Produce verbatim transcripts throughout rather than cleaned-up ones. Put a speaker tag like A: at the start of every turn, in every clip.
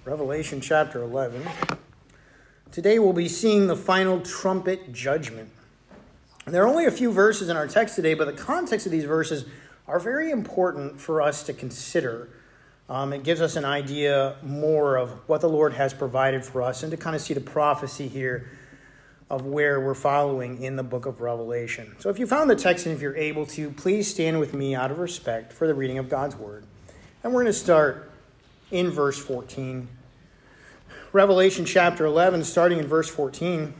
A: Revelation chapter eleven. Today we'll be seeing the final trumpet judgment. And there are only a few verses in our text today, but the context of these verses are very important for us to consider. Um, it gives us an idea more of what the Lord has provided for us and to kind of see the prophecy here of where we're following in the book of Revelation. So if you found the text and if you're able to, please stand with me out of respect for the reading of God's word. And we're going to start in verse fourteen. Revelation chapter eleven, starting in verse fourteen.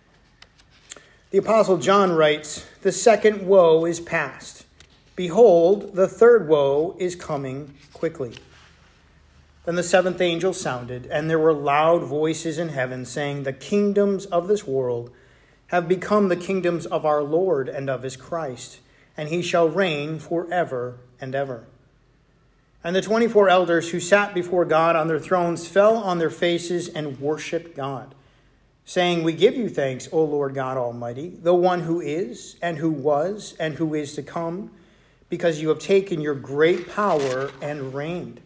A: The Apostle John writes, "The second woe is past. Behold, the third woe is coming quickly." Then the seventh angel sounded, and there were loud voices in heaven saying, "The kingdoms of this world have become the kingdoms of our Lord and of his Christ, and he shall reign forever and ever." And the twenty-four elders who sat before God on their thrones fell on their faces and worshipped God, saying, "We give you thanks, O Lord God Almighty, the one who is, and who was, and who is to come, because you have taken your great power and reigned.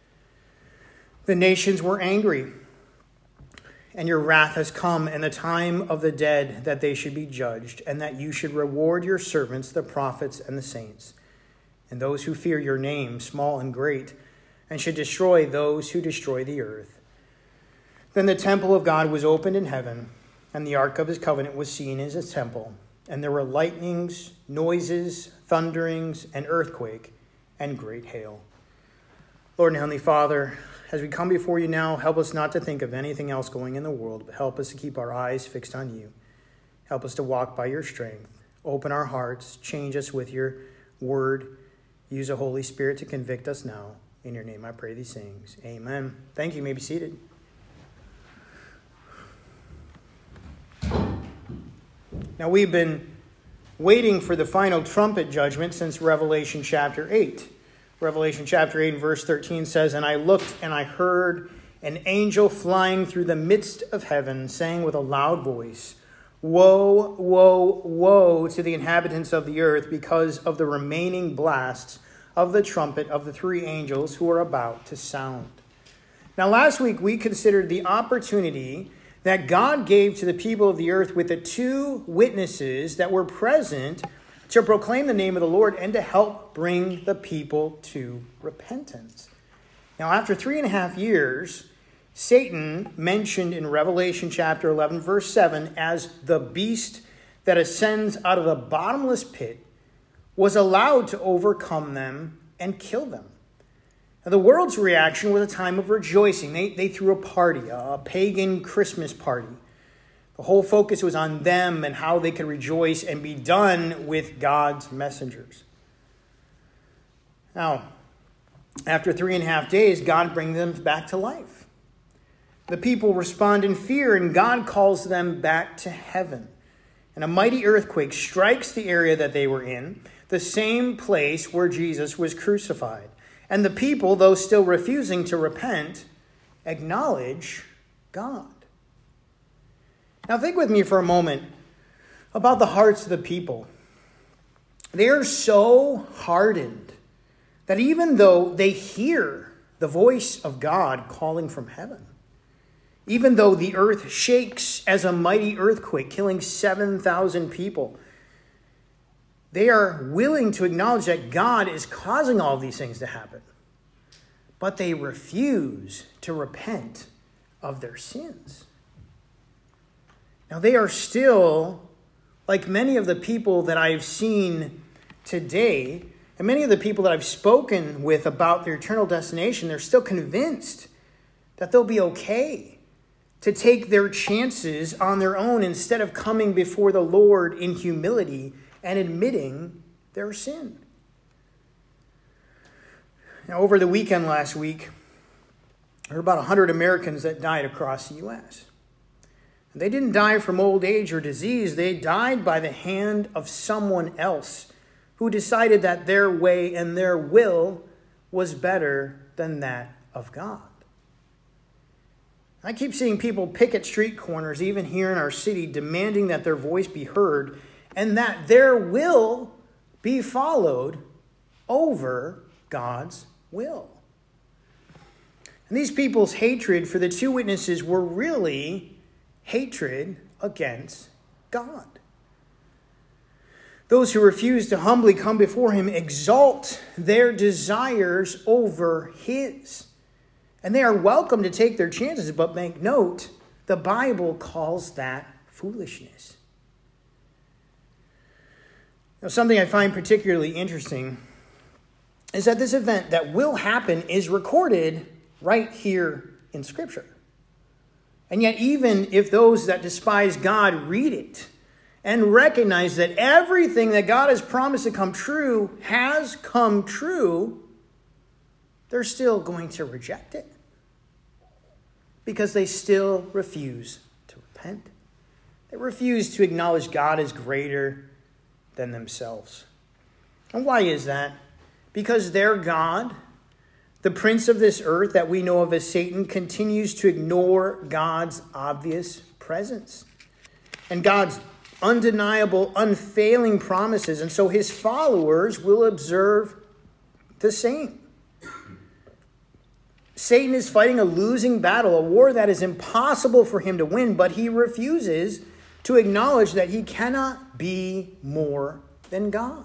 A: The nations were angry, and your wrath has come, and the time of the dead that they should be judged, and that you should reward your servants, the prophets and the saints, and those who fear your name, small and great, and should destroy those who destroy the earth." Then the temple of God was opened in heaven, and the ark of his covenant was seen in his temple, and there were lightnings, noises, thunderings, and earthquake, and great hail. Lord and Heavenly Father, as we come before you now, help us not to think of anything else going in the world, but help us to keep our eyes fixed on you. Help us to walk by your strength. Open our hearts, change us with your word. Use the Holy Spirit to convict us now. In your name I pray these things. Amen. Thank you. You may be seated. Now we've been waiting for the final trumpet judgment since Revelation chapter eight. Revelation chapter eight and verse thirteen says, "And I looked and I heard an angel flying through the midst of heaven, saying with a loud voice, 'Woe, woe, woe to the inhabitants of the earth because of the remaining blasts of the trumpet of the three angels who are about to sound.'" Now last week we considered the opportunity that God gave to the people of the earth with the two witnesses that were present to proclaim the name of the Lord and to help bring the people to repentance. Now, after three and a half years, Satan, mentioned in Revelation chapter eleven, verse seven, as the beast that ascends out of the bottomless pit, was allowed to overcome them and kill them. Now, the world's reaction was a time of rejoicing. They, they threw a party, a pagan Christmas party. The whole focus was on them and how they could rejoice and be done with God's messengers. Now, after three and a half days, God brings them back to life. The people respond in fear, and God calls them back to heaven. And a mighty earthquake strikes the area that they were in, the same place where Jesus was crucified. And the people, though still refusing to repent, acknowledge God. Now think with me for a moment about the hearts of the people. They are so hardened that even though they hear the voice of God calling from heaven, even though the earth shakes as a mighty earthquake, killing seven thousand people, they are willing to acknowledge that God is causing all these things to happen. But they refuse to repent of their sins. Now, they are still, like many of the people that I've seen today, and many of the people that I've spoken with about their eternal destination, they're still convinced that they'll be okay to take their chances on their own instead of coming before the Lord in humility and admitting their sin. Now, over the weekend last week, there were about one hundred Americans that died across the U S They didn't die from old age or disease. They died by the hand of someone else who decided that their way and their will was better than that of God. I keep seeing people picket street corners, even here in our city, demanding that their voice be heard and that their will be followed over God's will. And these people's hatred for the two witnesses were really hatred against God. Those who refuse to humbly come before him exalt their desires over his. And they are welcome to take their chances, but make note, the Bible calls that foolishness. Now, something I find particularly interesting is that this event that will happen is recorded right here in Scripture. And yet, even if those that despise God read it and recognize that everything that God has promised to come true has come true, they're still going to reject it because they still refuse to repent. They refuse to acknowledge God as greater than themselves. And why is that? Because their God, the prince of this earth that we know of as Satan, continues to ignore God's obvious presence and God's undeniable, unfailing promises. And so his followers will observe the same. Satan is fighting a losing battle, a war that is impossible for him to win, but he refuses to acknowledge that he cannot be more than God.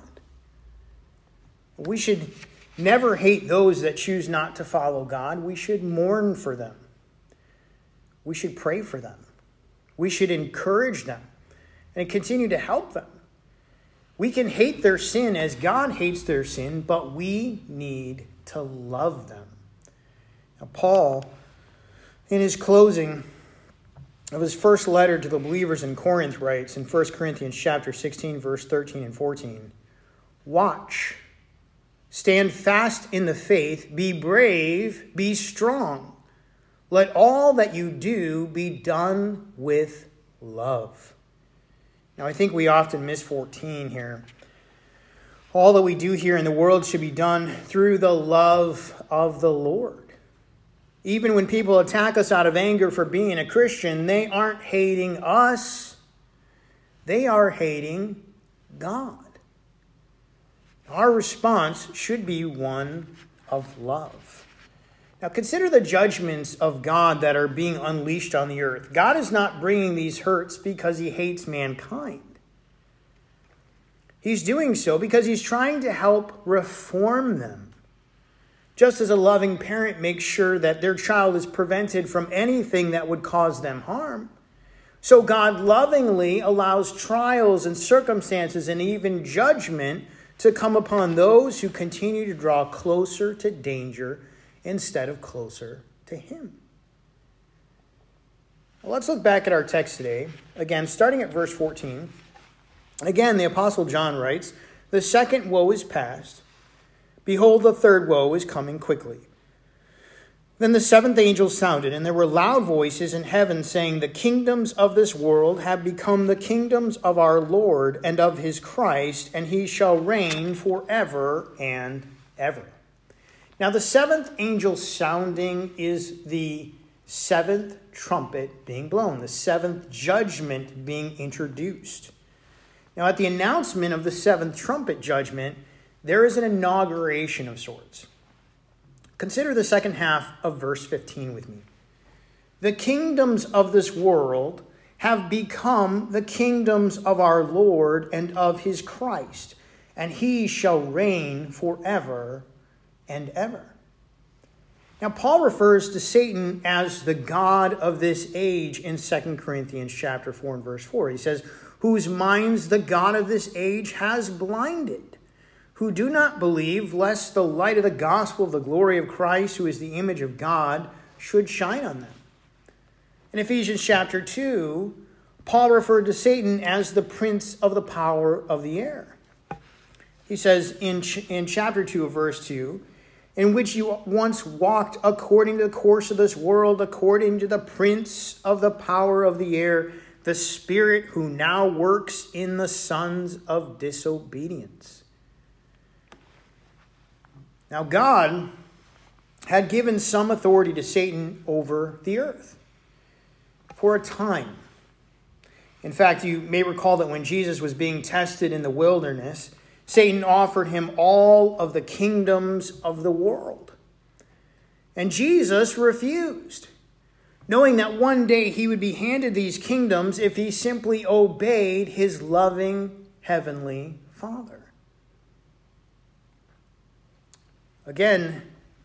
A: We should never hate those that choose not to follow God. We should mourn for them. We should pray for them. We should encourage them and continue to help them. We can hate their sin as God hates their sin, but we need to love them. Now, Paul, in his closing of his first letter to the believers in Corinth, writes in First Corinthians chapter sixteen, verse thirteen and fourteen, "Watch, stand fast in the faith, be brave, be strong. Let all that you do be done with love." Now, I think we often miss fourteen here. All that we do here in the world should be done through the love of the Lord. Even when people attack us out of anger for being a Christian, they aren't hating us. They are hating God. Our response should be one of love. Now, consider the judgments of God that are being unleashed on the earth. God is not bringing these hurts because he hates mankind. He's doing so because he's trying to help reform them. Just as a loving parent makes sure that their child is prevented from anything that would cause them harm, so God lovingly allows trials and circumstances and even judgment to come upon those who continue to draw closer to danger instead of closer to him. Well, let's look back at our text today. Again, starting at verse fourteen. Again, the Apostle John writes, "The second woe is past. Behold, the third woe is coming quickly. Then the seventh angel sounded, and there were loud voices in heaven saying, The kingdoms of this world have become the kingdoms of our Lord and of his Christ, and he shall reign forever and ever." Now, the seventh angel sounding is the seventh trumpet being blown, the seventh judgment being introduced. Now, at the announcement of the seventh trumpet judgment, there is an inauguration of sorts. Consider the second half of verse fifteen with me. "The kingdoms of this world have become the kingdoms of our Lord and of his Christ, and he shall reign forever and ever." Now, Paul refers to Satan as the god of this age in Second Corinthians chapter four and verse four. He says, "Whose minds the god of this age has blinded, who do not believe, lest the light of the gospel of the glory of Christ, who is the image of God, should shine on them." In Ephesians chapter two, Paul referred to Satan as the prince of the power of the air. He says in, ch- in chapter two of verse two, "In which you once walked according to the course of this world, according to the prince of the power of the air, the spirit who now works in the sons of disobedience." Now, God had given some authority to Satan over the earth for a time. In fact, you may recall that when Jesus was being tested in the wilderness, Satan offered him all of the kingdoms of the world. And Jesus refused, knowing that one day he would be handed these kingdoms if he simply obeyed his loving heavenly Father. Again,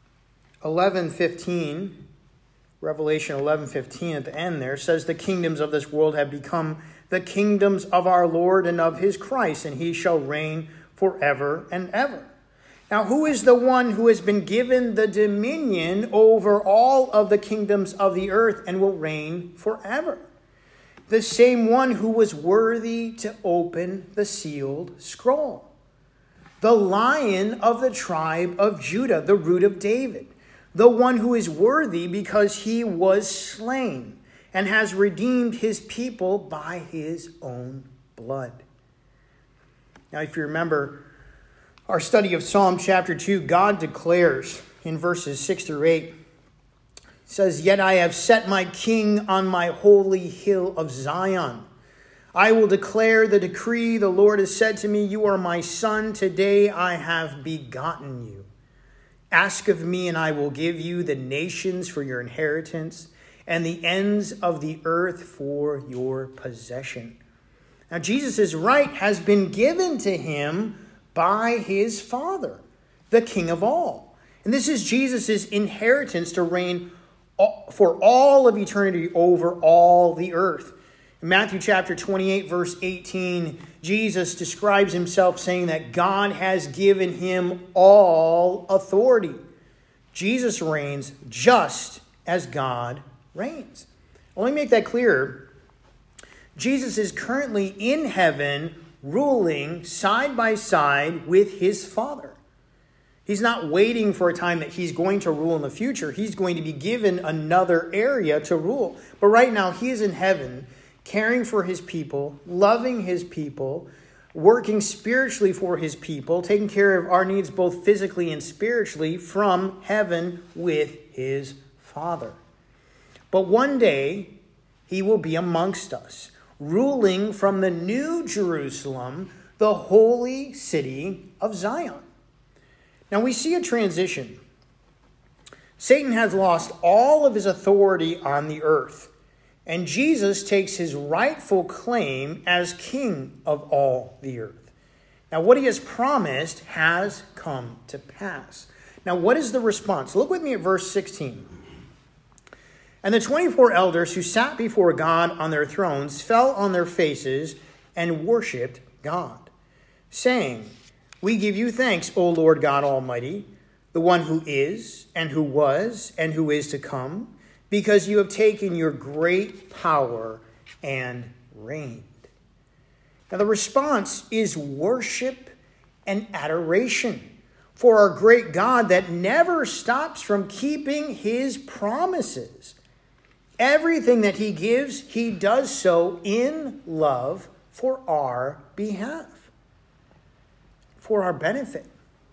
A: eleven fifteen, Revelation eleven fifteen at the end there says, the kingdoms of this world have become the kingdoms of our Lord and of his Christ, and he shall reign forever and ever. Now, who is the one who has been given the dominion over all of the kingdoms of the earth and will reign forever? The same one who was worthy to open the sealed scroll. The Lion of the tribe of Judah, the root of David. The one who is worthy because he was slain and has redeemed his people by his own blood. Now, if you remember our study of Psalm chapter two, God declares in verses six through eight, it says, yet I have set my king on my holy hill of Zion. I will declare the decree. The Lord has said to me, you are my son. Today I have begotten you. Ask of me, and I will give you the nations for your inheritance and the ends of the earth for your possession. Now, Jesus' right has been given to him by his Father, the King of all. And this is Jesus' inheritance to reign for all of eternity over all the earth. In Matthew chapter twenty-eight, verse eighteen, Jesus describes himself saying that God has given him all authority. Jesus reigns just as God reigns. Let me make that clearer. Jesus is currently in heaven ruling side by side with his Father. He's not waiting for a time that he's going to rule in the future. He's going to be given another area to rule. But right now, he is in heaven, caring for his people, loving his people, working spiritually for his people, taking care of our needs both physically and spiritually from heaven with his Father. But one day, he will be amongst us, ruling from the new Jerusalem, the holy city of Zion. Now we see a transition. Satan has lost all of his authority on the earth, and Jesus takes his rightful claim as king of all the earth. Now what he has promised has come to pass. Now what is the response? Look with me at verse sixteen. And the twenty-four elders who sat before God on their thrones fell on their faces and worshipped God, saying, we give you thanks, O Lord God Almighty, the one who is, and who was, and who is to come, because you have taken your great power and reigned. Now the response is worship and adoration for our great God that never stops from keeping his promises. Everything that he gives, he does so in love for our behalf, for our benefit.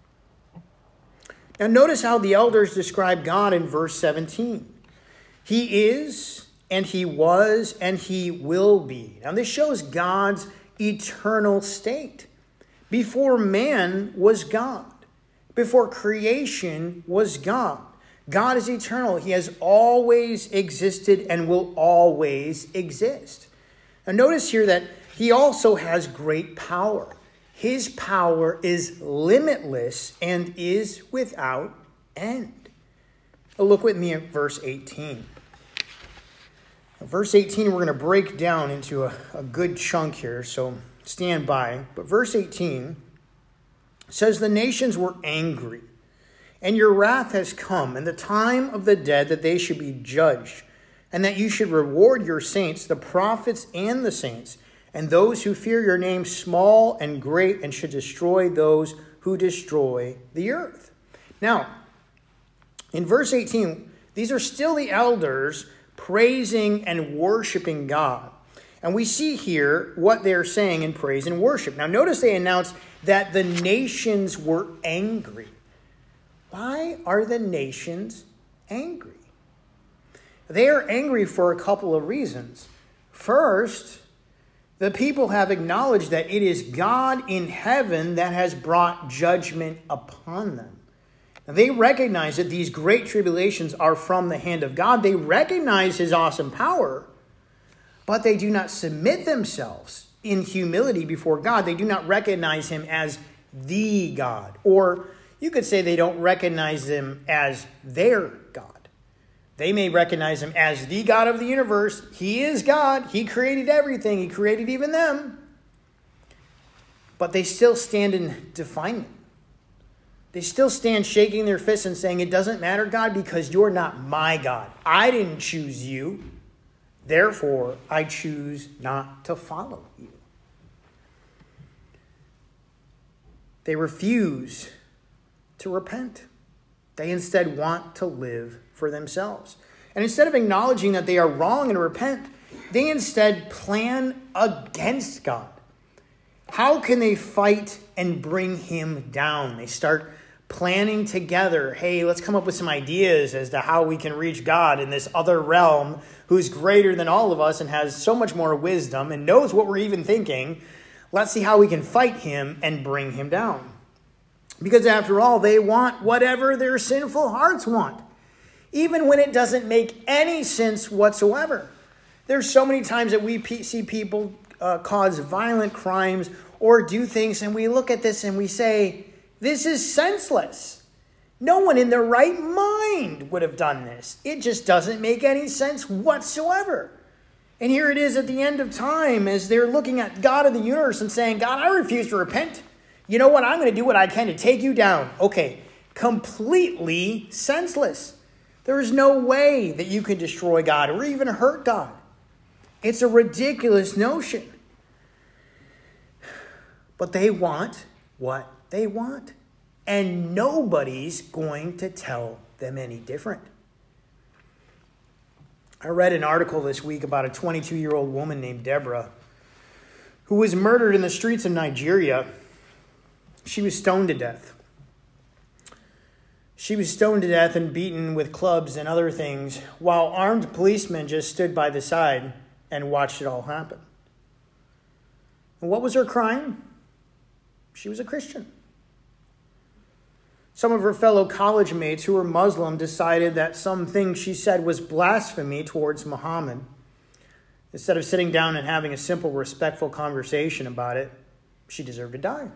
A: Now notice how the elders describe God in verse seventeen. He is, and he was, and he will be. Now this shows God's eternal state. Before man was God. Before creation was God. God is eternal. He has always existed and will always exist. Now notice here that he also has great power. His power is limitless and is without end. Now look with me at verse eighteen. Now, verse eighteen, we're going to break down into a, a good chunk here, so stand by. But verse eighteen says, the nations were angry, and your wrath has come, and the time of the dead that they should be judged, and that you should reward your saints, the prophets and the saints, and those who fear your name, small and great, and should destroy those who destroy the earth. Now, in verse eighteen, these are still the elders praising and worshiping God. And we see here what they're saying in praise and worship. Now, notice they announced that the nations were angry. Why are the nations angry? They are angry for a couple of reasons. First, the people have acknowledged that it is God in heaven that has brought judgment upon them. They recognize that these great tribulations are from the hand of God. They recognize his awesome power, but they do not submit themselves in humility before God. They do not recognize him as the God. Or you could say they don't recognize him as their God. They may recognize him as the God of the universe. He is God. He created everything. He created even them. But they still stand in defilement. They still stand shaking their fists and saying, it doesn't matter, God, because you're not my God. I didn't choose you. Therefore, I choose not to follow you. They refuse to repent. They instead want to live for themselves. And instead of acknowledging that they are wrong and repent, they instead plan against God. How can they fight and bring him down? They start planning together. Hey, let's come up with some ideas as to how we can reach God in this other realm who's greater than all of us and has so much more wisdom and knows what we're even thinking. Let's see how we can fight him and bring him down. Because after all, they want whatever their sinful hearts want, even when it doesn't make any sense whatsoever. There's so many times that we see people uh, cause violent crimes or do things, and we look at this and we say, this is senseless. No one in their right mind would have done this. It just doesn't make any sense whatsoever. And here it is at the end of time as they're looking at God of the universe and saying, God, I refuse to repent. You know what? I'm going to do what I can to take you down. Okay, completely senseless. There is no way that you can destroy God or even hurt God. It's a ridiculous notion. But they want what they want. And nobody's going to tell them any different. I read an article this week about a twenty-two-year-old woman named Deborah who was murdered in the streets of Nigeria. She was stoned to death. She was stoned to death and beaten with clubs and other things while armed policemen just stood by the side and watched it all happen. And what was her crime? She was a Christian. Some of her fellow college mates who were Muslim decided that something she said was blasphemy towards Muhammad. Instead of sitting down and having a simple, respectful conversation about it, she deserved to die.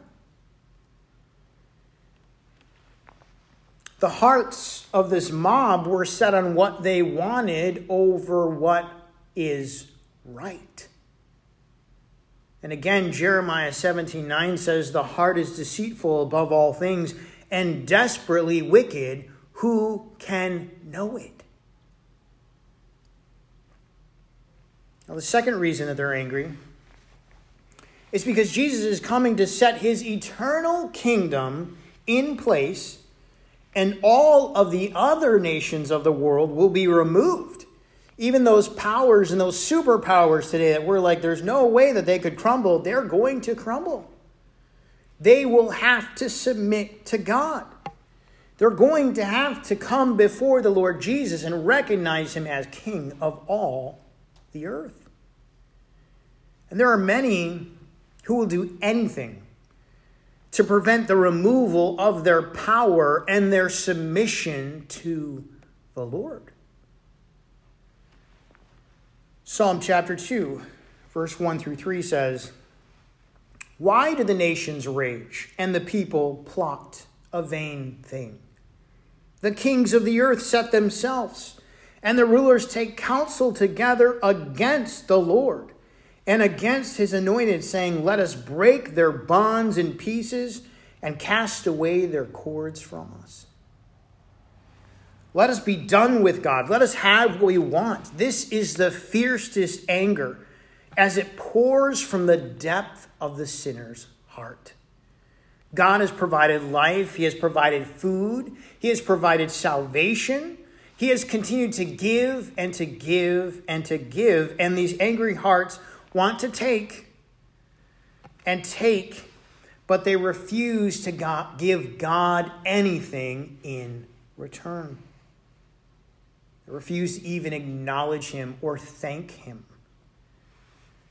A: The hearts of this mob were set on what they wanted over what is right. And again, Jeremiah seventeen nine says, the heart is deceitful above all things and desperately wicked. Who can know it? Now, the second reason that they're angry is because Jesus is coming to set his eternal kingdom in place, and all of the other nations of the world will be removed. Even those powers and those superpowers today that we're like, there's no way that they could crumble, they're going to crumble. They will have to submit to God. They're going to have to come before the Lord Jesus and recognize him as King of all the earth. And there are many who will do anything to prevent the removal of their power and their submission to the Lord. Psalm chapter two, verse one through three says, why do the nations rage and the people plot a vain thing? The kings of the earth set themselves, and the rulers take counsel together against the Lord and against his anointed, saying, let us break their bonds in pieces and cast away their cords from us. Let us be done with God. Let us have what we want. This is the fiercest anger as it pours from the depth of the sinner's heart. God has provided life. He has provided food. He has provided salvation. He has continued to give and to give and to give. And these angry hearts want to take and take, but they refuse to God, give God anything in return. They refuse to even acknowledge him or thank him.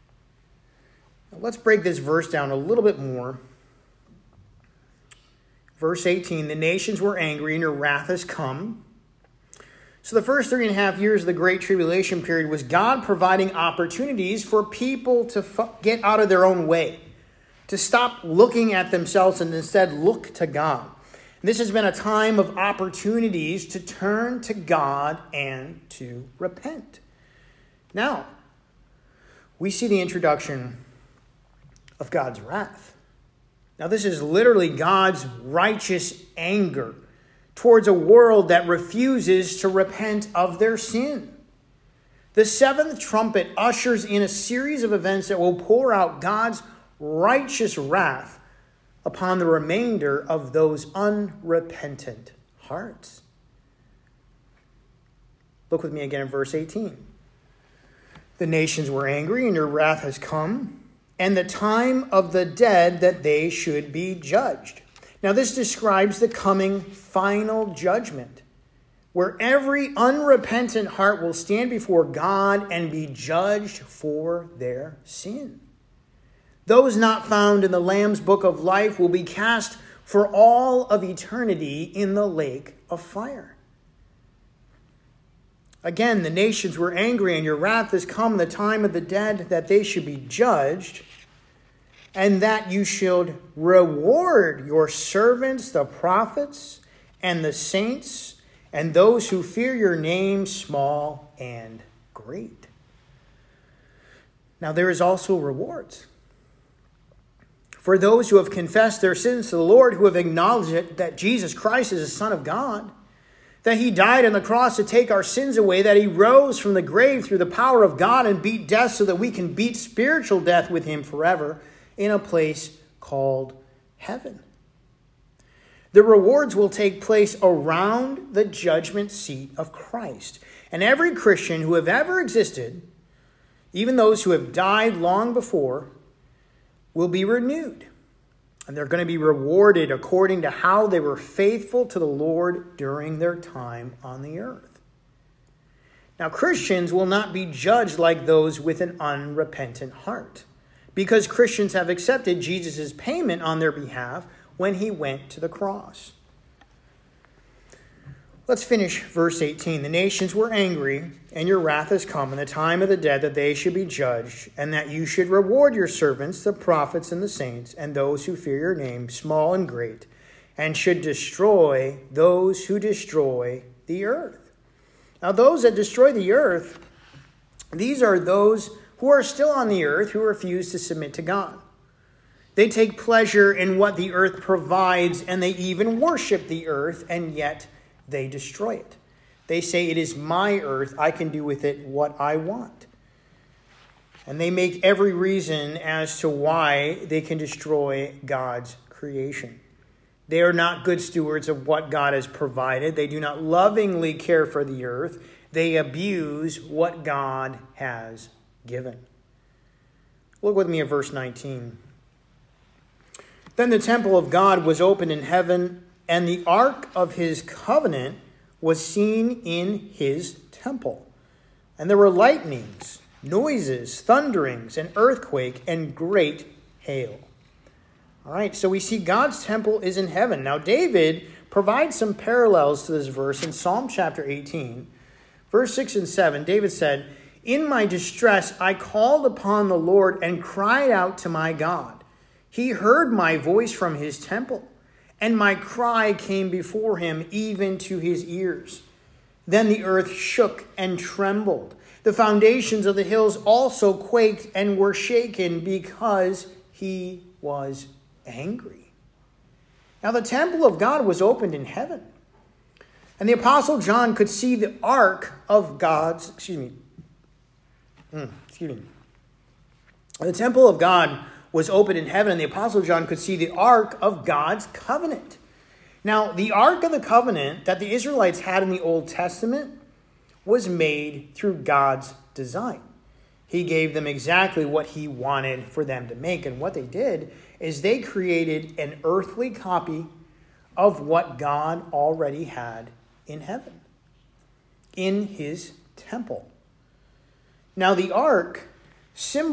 A: Now, let's break this verse down a little bit more. Verse eighteen, the nations were angry and your wrath has come. So the first three and a half years of the Great Tribulation period was God providing opportunities for people to get out of their own way, to stop looking at themselves and instead look to God. And this has been a time of opportunities to turn to God and to repent. Now, we see the introduction of God's wrath. Now, this is literally God's righteous anger towards a world that refuses to repent of their sin. The seventh trumpet ushers in a series of events that will pour out God's righteous wrath upon the remainder of those unrepentant hearts. Look with me again in verse eighteen. The nations were angry, and your wrath has come, and the time of the dead that they should be judged. Now, this describes the coming final judgment, where every unrepentant heart will stand before God and be judged for their sin. Those not found in the Lamb's book of life will be cast for all of eternity in the lake of fire. Again, the nations were angry, and your wrath has come, the time of the dead that they should be judged, and that you should reward your servants, the prophets, and the saints, and those who fear your name, small and great. Now there is also rewards. For those who have confessed their sins to the Lord, who have acknowledged it, that Jesus Christ is the Son of God, that he died on the cross to take our sins away, that he rose from the grave through the power of God and beat death so that we can beat spiritual death with him forever in a place called heaven. The rewards will take place around the judgment seat of Christ. And every Christian who have ever existed, even those who have died long before, will be renewed. And they're going to be rewarded according to how they were faithful to the Lord during their time on the earth. Now, Christians will not be judged like those with an unrepentant heart, because Christians have accepted Jesus' payment on their behalf when he went to the cross. Let's finish verse eighteen. The nations were angry, and your wrath has come, and the time of the dead that they should be judged, and that you should reward your servants, the prophets and the saints, and those who fear your name, small and great, and should destroy those who destroy the earth. Now, those that destroy the earth, these are those who are still on the earth who refuse to submit to God. They take pleasure in what the earth provides, and they even worship the earth, and yet they destroy it. They say, it is my earth, I can do with it what I want. And they make every reason as to why they can destroy God's creation. They are not good stewards of what God has provided. They do not lovingly care for the earth. They abuse what God has given. Look with me at verse nineteen. Then the temple of God was opened in heaven, and the ark of his covenant was seen in his temple. And there were lightnings, noises, thunderings, an earthquake, and great hail. All right, so we see God's temple is in heaven. Now, David provides some parallels to this verse in Psalm chapter eighteen. Verse six and seven, David said, in my distress, I called upon the Lord and cried out to my God. He heard my voice from his temple, and my cry came before him even to his ears. Then the earth shook and trembled. The foundations of the hills also quaked and were shaken because he was angry. Now the temple of God was opened in heaven, and the Apostle John could see the ark of God's, excuse me, Mm, excuse me. The temple of God was opened in heaven, and the Apostle John could see the ark of God's covenant. Now, the ark of the covenant that the Israelites had in the Old Testament was made through God's design. He gave them exactly what he wanted for them to make. And what they did is they created an earthly copy of what God already had in heaven, in his temple. Now, the ark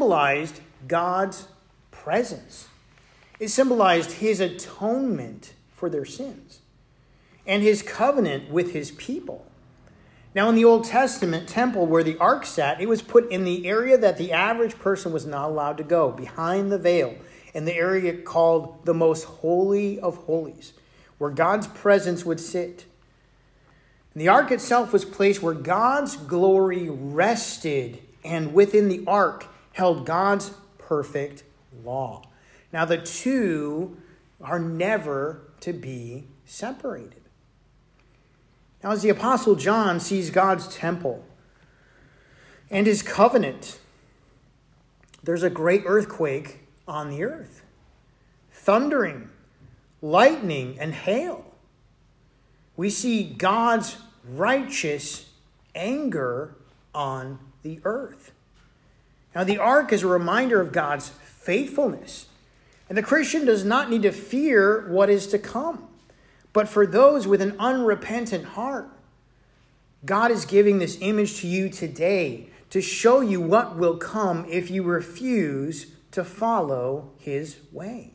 A: symbolized God's presence. It symbolized his atonement for their sins, and his covenant with his people. Now, in the Old Testament temple where the ark sat, it was put in the area that the average person was not allowed to go, behind the veil, in the area called the most holy of holies, where God's presence would sit. And the ark itself was placed where God's glory rested, and within the ark held God's perfect law. Now, the two are never to be separated. Now, as the Apostle John sees God's temple and his covenant, there's a great earthquake on the earth, thundering, lightning, and hail. We see God's righteous anger on the earth. Now, the ark is a reminder of God's faithfulness, and the Christian does not need to fear what is to come. But for those with an unrepentant heart, God is giving this image to you today to show you what will come if you refuse to follow his way.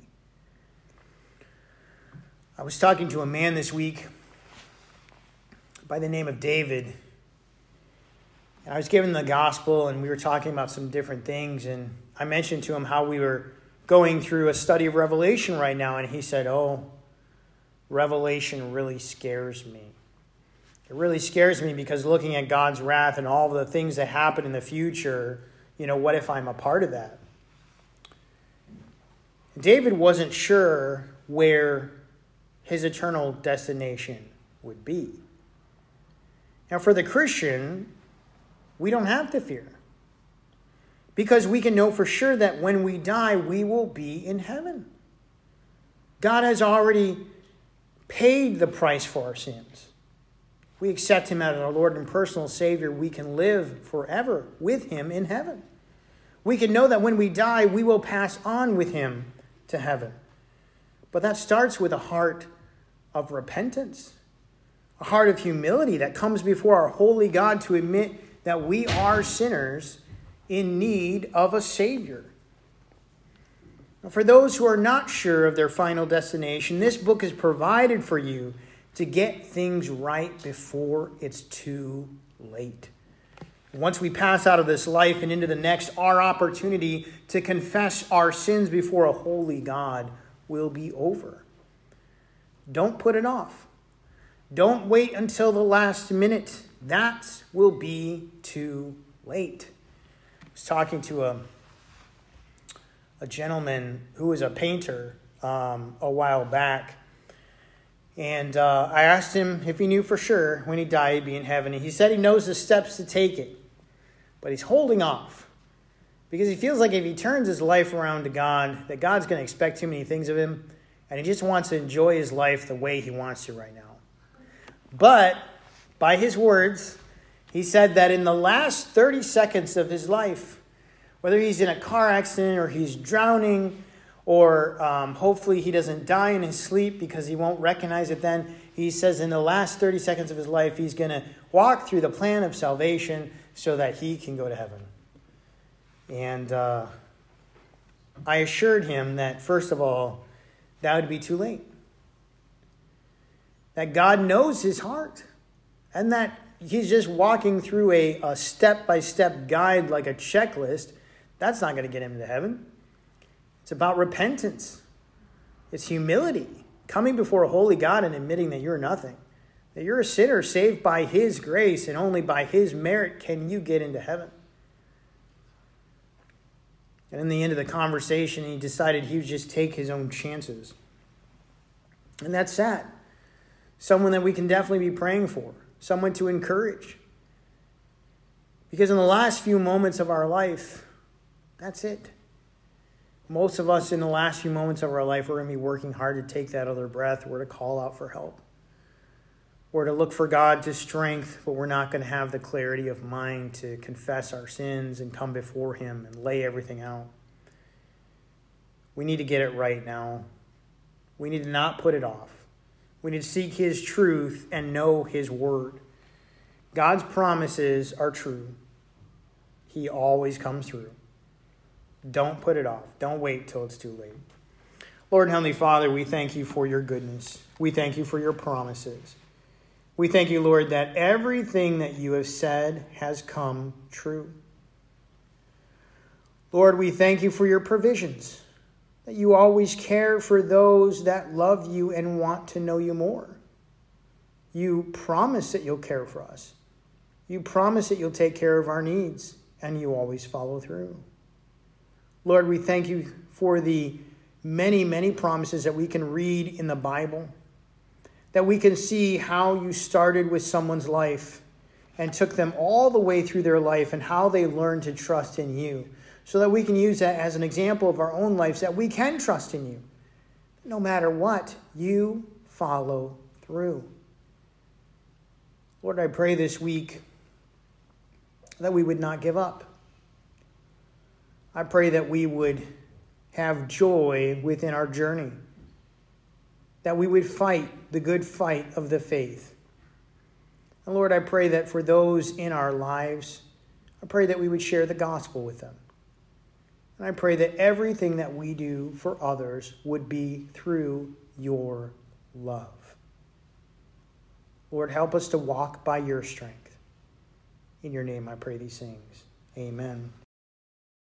A: I was talking to a man this week by the name of David. And I was giving the gospel, and we were talking about some different things. And I mentioned to him how we were going through a study of Revelation right now. And he said, oh, Revelation really scares me. It really scares me because looking at God's wrath and all the things that happen in the future, you know, what if I'm a part of that? David wasn't sure where his eternal destination would be. Now, for the Christian, we don't have to fear, because we can know for sure that when we die, we will be in heaven. God has already paid the price for our sins. We accept him as our Lord and personal Savior. We can live forever with him in heaven. We can know that when we die, we will pass on with him to heaven. But that starts with a heart of repentance, a heart of humility that comes before our holy God to admit that we are sinners in need of a Savior. For those who are not sure of their final destination, this book is provided for you to get things right before it's too late. Once we pass out of this life and into the next, our opportunity to confess our sins before a holy God will be over. Don't put it off. Don't wait until the last minute. That will be too late. I was talking to a a gentleman who was a painter um, a while back. And uh, I asked him if he knew for sure when he died he'd be in heaven. And he said he knows the steps to take it, but he's holding off because he feels like if he turns his life around to God, that God's going to expect too many things of him, and he just wants to enjoy his life the way he wants to right now. But by his words, he said that in the last thirty seconds of his life, whether he's in a car accident or he's drowning, or um, hopefully he doesn't die in his sleep because he won't recognize it then, he says in the last thirty seconds of his life, he's going to walk through the plan of salvation so that he can go to heaven. And uh, I assured him that, first of all, that would be too late. That God knows his heart, and that he's just walking through a, a step-by-step guide like a checklist. That's not going to get him to heaven. It's about repentance. It's humility, coming before a holy God and admitting that you're nothing, that you're a sinner saved by his grace, and only by his merit can you get into heaven. And in the end of the conversation, he decided he would just take his own chances. And that's sad. Someone that we can definitely be praying for, someone to encourage. Because in the last few moments of our life, that's it. Most of us in the last few moments of our life, we're going to be working hard to take that other breath. We're to call out for help. We're to look for God to strength, but we're not going to have the clarity of mind to confess our sins and come before him and lay everything out. We need to get it right now. We need to not put it off. We need to seek his truth and know his word. God's promises are true. He always comes through. Don't put it off. Don't wait till it's too late. Lord and Heavenly Father, we thank you for your goodness. We thank you for your promises. We thank you, Lord, that everything that you have said has come true. Lord, we thank you for your provisions, that you always care for those that love you and want to know you more. You promise that you'll care for us. You promise that you'll take care of our needs, and you always follow through. Lord, we thank you for the many, many promises that we can read in the Bible, that we can see how you started with someone's life and took them all the way through their life and how they learned to trust in you, so that we can use that as an example of our own lives, that we can trust in you. No matter what, you follow through. Lord, I pray this week that we would not give up. I pray that we would have joy within our journey, that we would fight the good fight of the faith. And Lord, I pray that for those in our lives, I pray that we would share the gospel with them. And I pray that everything that we do for others would be through your love. Lord, help us to walk by your strength. In your name I pray these things. Amen.